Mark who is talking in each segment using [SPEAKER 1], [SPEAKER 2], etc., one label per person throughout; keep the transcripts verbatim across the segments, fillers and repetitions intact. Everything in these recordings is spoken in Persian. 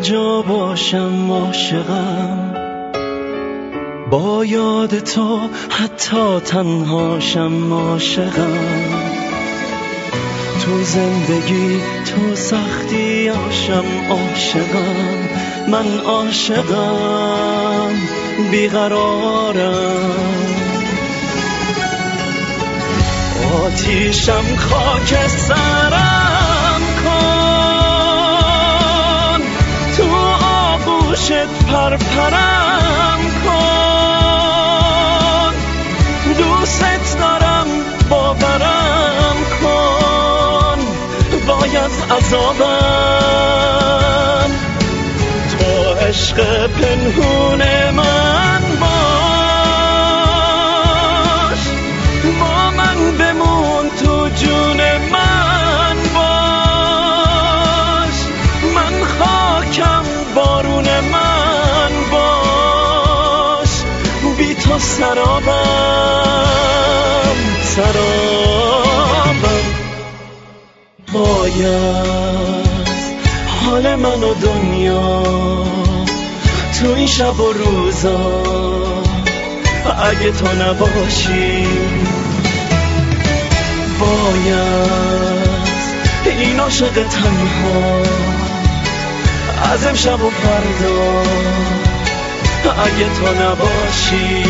[SPEAKER 1] جا باشم عاشقم، با یاد تو حتی تنهاشم عاشقم. تو زندگی تو سختیاشم عاشقم، من عاشقم بیقرارم. آتیشم خاک سرم کن، تو آغوشت پرپرم کن. دوست دارم باورم کن، وای از عذابم. تو عشق پنهون من باش، با من بمون تو جون من باش. من خاکم بارون من باش، بی تو سرابم سرابم. باید حال من و دنیا تو این شب و روزا اگه تو نباشی. باید این عاشق تنها از امشب و فردا اگه تو نباشی.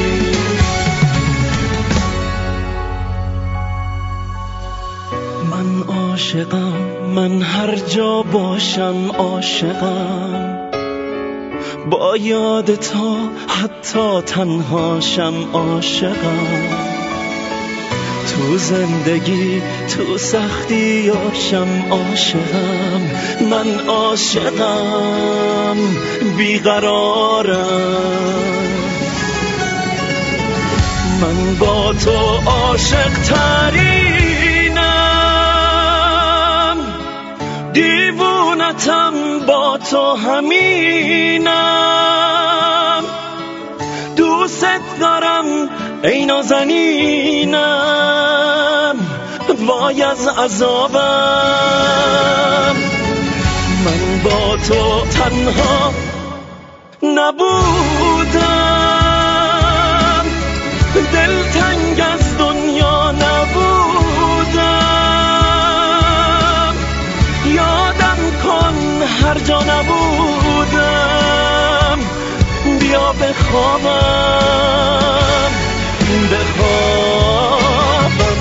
[SPEAKER 1] من عاشقم، من هر جا باشم عاشقم، با یاد تو حتی تنهاشم عاشقم. تو زندگی تو سختیاشم عاشقم، من عاشقم بیقرارم. من با تو عاشق ترینم، دیوونتم با تو همینم. دوست دارم ای نازنینم، وای از عذابم. من با تو تنها نبودم، دلتنگ از دنیا نبودم. یادم کن هر جا نبودم، بیا بخوابم بخوابم.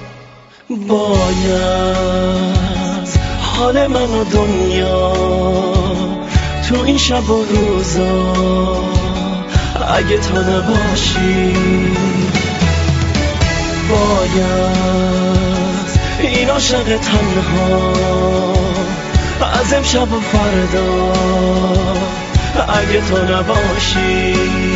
[SPEAKER 1] باید حال من و دنیا تو این شب و روزا اگه تو نباشی. باید این عاشق تنها از امشب و فردا اگه تو نباشی.